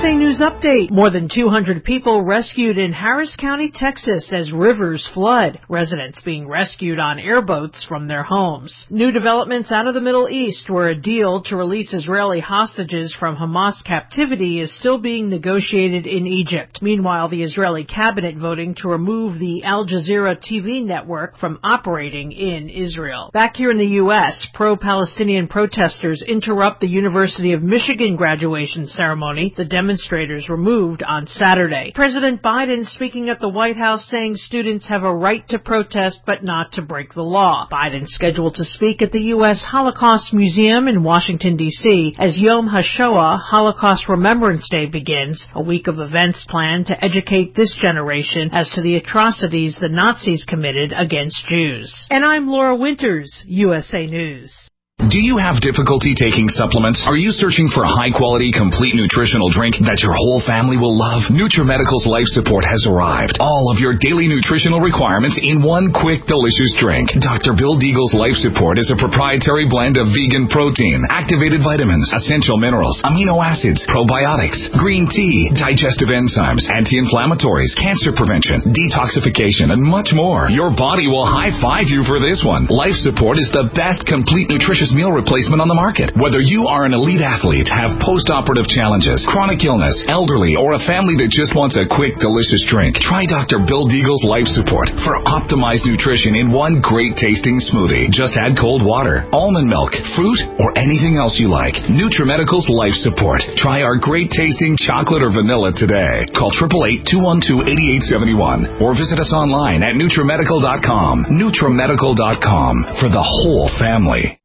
USA News Update. More than 200 people rescued in Harris County, Texas as rivers flood. Residents being rescued on airboats from their homes. New developments out of the Middle East, where a deal to release Israeli hostages from Hamas captivity is still being negotiated in Egypt. Meanwhile, the Israeli cabinet voting to remove the Al Jazeera TV network from operating in Israel. Back here in the U.S., pro-Palestinian protesters interrupt the University of Michigan graduation ceremony. The demonstrators were moved on Saturday. President Biden speaking at the White House saying students have a right to protest but not to break the law. Biden scheduled to speak at the U.S. Holocaust Museum in Washington, D.C. as Yom HaShoah, Holocaust Remembrance Day, begins, a week of events planned to educate this generation as to the atrocities the Nazis committed against Jews. And I'm Laura Winters, USA News. Do you have difficulty taking supplements? Are you searching for a high-quality, complete nutritional drink that your whole family will love? NutriMedical's Life Support has arrived. All of your daily nutritional requirements in one quick, delicious drink. Dr. Bill Deagle's Life Support is a proprietary blend of vegan protein, activated vitamins, essential minerals, amino acids, probiotics, green tea, digestive enzymes, anti-inflammatories, cancer prevention, detoxification, and much more. Your body will high-five you for this one. Life Support is the best complete nutritious meal replacement on the market. Whether you are an elite athlete, have post-operative challenges, chronic illness, elderly, or a family that just wants a quick, delicious drink, try Dr. Bill Deagle's Life Support for optimized nutrition in one great tasting smoothie. Just add cold water, almond milk, fruit, or anything else you like. NutriMedical's Life Support. Try our great tasting chocolate or vanilla today. Call 888-212-8871 or visit us online at NutriMedical.com. NutriMedical.com for the whole family.